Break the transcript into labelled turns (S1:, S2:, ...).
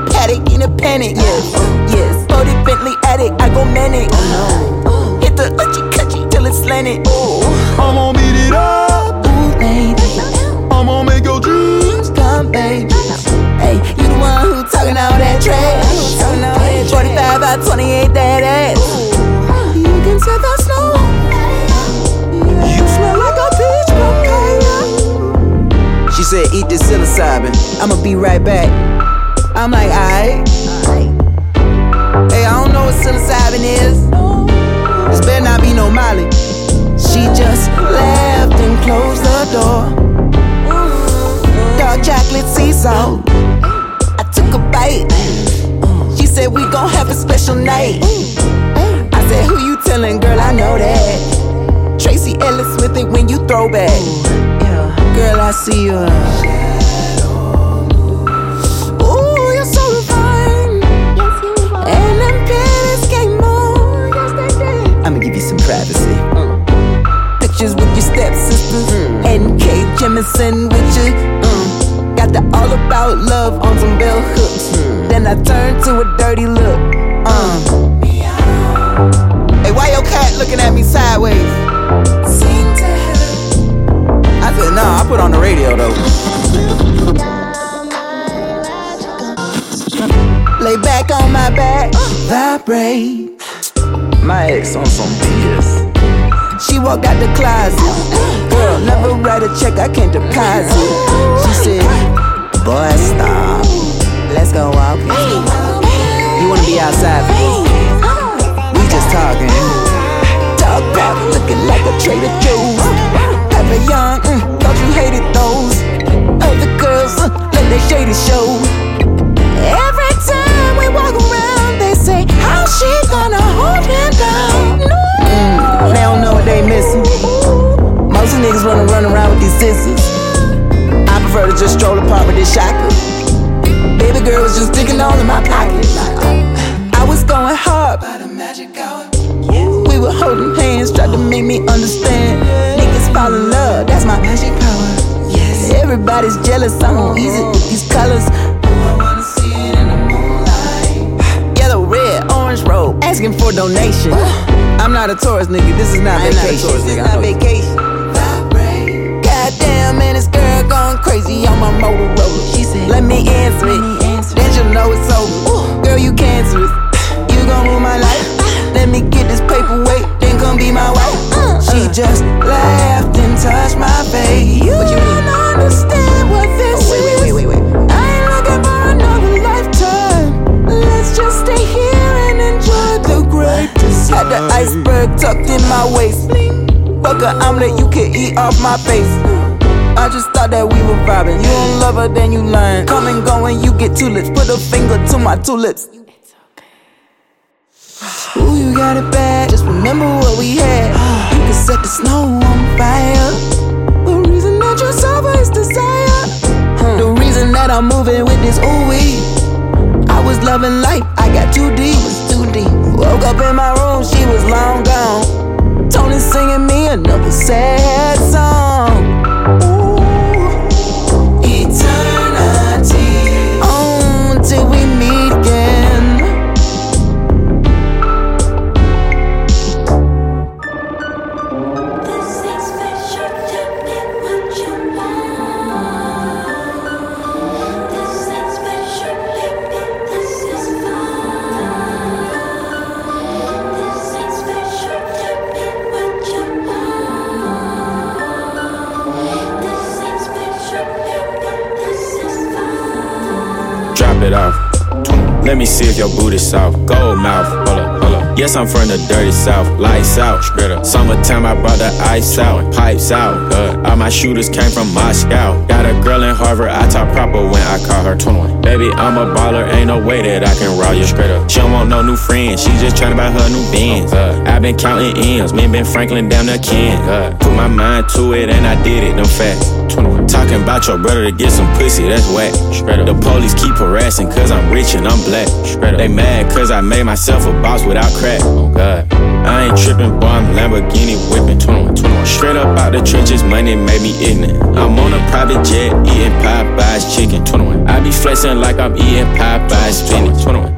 S1: paddock in a panic. Yes. 40 Bentley addict, I go manic. Hit the uchi-cutchi till it's slanted.
S2: I'm gon' beat it up.
S1: Ooh, baby.
S2: I'm gon' make your dreams
S1: come, baby. Hey, you the one who talking all that trash. 45 by 28, that ass. You can set the snow. You smell like a peach papaya. She said, eat this psilocybin. I'ma be right back. I'm like, aight. Hey, I don't know what psilocybin is. This better not be no Molly. She just laughed and closed the door. Dark chocolate sea salt. I took a bite. She said we gon' have a special night. I said who you tellin', girl, I know that. Tracy Ellis Smith it when you throw back. Girl, I see you. Ooh, you're so refined. And them panties came on. I'ma give you some privacy. Pictures with your stepsisters. N.K. Jemisin with you. Got the all about love on some bell hooks. Then I turned to a dirty look. Hey, why your cat looking at me sideways? Sing to her. I said, nah, I put on the radio though. Lay back on my back, vibrate. My ex on some BS. She walked out the closet. Girl, never write a check, I can't deposit. She said, boy, stop. Let's go walking. You wanna be outside? We just talking. Talk about looking like a Trader Joe's. Pepper Young, thought you hated those. Other girls, let their shady show. Every time we walk around, they say, how she gonna hold me down? They don't know what they missing. Most niggas wanna run around with these sisters. I prefer to just stroll apart with this shotgun. Baby girl was just digging all in my pocket. I was going hard by the magic hour. We were holding hands, tried to make me understand. Niggas fall in love, that's my magic power. Yes. Everybody's jealous, I'm on easy with these colors. I wanna see it in the moonlight. Yellow, red, orange robe, asking for donation. I'm not a tourist, nigga. This is not vacation. This is not vacation. Goddamn, man, this girl going crazy on my Motorola. She said, let me answer it. Then she'll know it's over. Girl, you cancerous. You gon' rule my life. Let me get this paperweight, then come be my wife. She just laughed and touched my face. You don't understand what this is. Wait. I ain't looking for another lifetime. Let's just stay here and enjoy the great design. Had the iceberg tucked in my waist. Fuck an omelet you can eat off my face. I just thought that we were vibing. You don't love her, then you lying. Come and go and you get two lips. Put a finger to my two lips. Ooh, you got it bad. Just remember what we had. You can set the snow on fire. The reason that you're sober is desire. The reason that I'm moving with this ooh-wee. I was loving life, I got too deep. Woke up in my room, she was long gone. Tony singing me another sad song. Ooh, eternity. On till we meet again.
S3: It off. Let me see if your booty's soft. Gold mouth, hold up. Yes, I'm from the dirty south. Lights out, straight up. Summertime, I brought the ice out. Pipes out, all my shooters came from Moscow. Got a girl in Harvard, I talk proper when I call her 21. Baby, I'm a baller, ain't no way that I can roll you straight up. She don't want no new friends, she just tryna buy her new Benz. I been counting M's, me and Ben Franklin down the Ken. Put my mind to it and I did it, them facts. Talking about your brother to get some pussy, that's whack. The police keep harassing cause I'm rich and I'm black. They mad cause I made myself a boss without crack. Oh God. I ain't trippin', boy, I'm Lamborghini whippin'. 21, 21. Straight up out the trenches, money made me ignorant. I'm on a private jet, eating Popeye's chicken. 21. I be flexin' like I'm eating Popeye's spinach. 21.